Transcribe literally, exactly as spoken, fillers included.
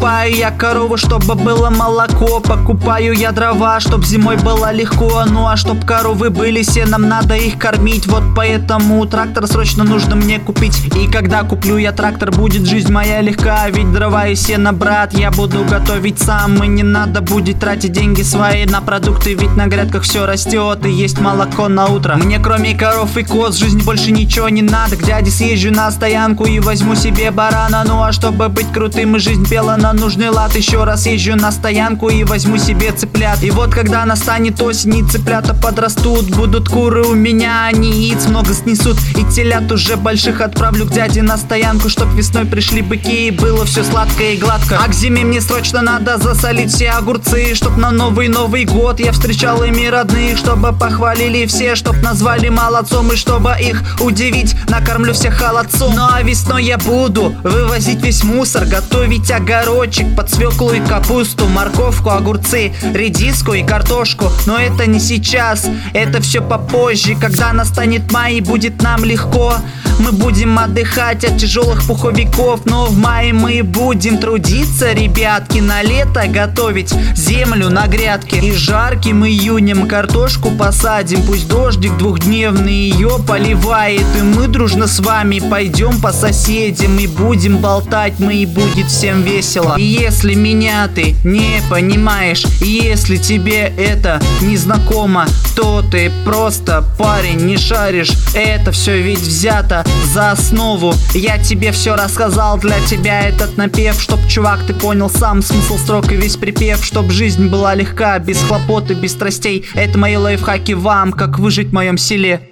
Покупаю я корову, чтобы было молоко. Покупаю я дрова, чтоб зимой было легко. Ну а чтоб коровы были сеном, надо их кормить. Вот поэтому трактор срочно нужно мне купить. И когда куплю я трактор, будет жизнь моя легка. Ведь дрова и сено, брат, я буду готовить сам. И не надо будет тратить деньги свои на продукты. Ведь на грядках все растет и есть молоко на утро. Мне кроме коров и коз в жизни больше ничего не надо. К дяде съезжу на стоянку и возьму себе барана. Ну а чтобы быть крутым и жизнь пела на нужный лад, еще раз езжу на стоянку и возьму себе цыплят. И вот когда настанет осень и цыплята подрастут, будут куры у меня, они яиц много снесут. И телят уже больших отправлю к дяде на стоянку, чтоб весной пришли быки и было все сладко и гладко. А к зиме мне срочно надо засолить все огурцы, чтоб на новый Новый год я встречал ими родных, чтобы похвалили все, чтоб назвали молодцом, и чтобы их удивить, накормлю всех холодцом. Ну а весной я буду вывозить весь мусор, готовить огородчик под свеклу и капусту, морковку, огурцы, редиску и картошку. Но это не сейчас, это все попозже, когда настанет май и будет нам легко. Мы будем отдыхать от тяжелых пуховиков, но в мае мы будем трудиться, ребятки, на лето готовить землю на грядке. И жарким июнем картошку посадим, пусть дождик двухдневный ее поливает. И мы дружно с вами пойдем по соседям и будем болтать мы, и будет всем весело. И если меня ты не понимаешь, если тебе это не знакомо, то ты просто парень, не шаришь. Это все ведь взято за основу. Я тебе все рассказал, для тебя этот напев, чтоб, чувак, ты понял сам смысл строк и весь припев, чтоб жизнь была легка, без хлопот и без страстей. Это мои лайфхаки вам, как выжить в моем селе.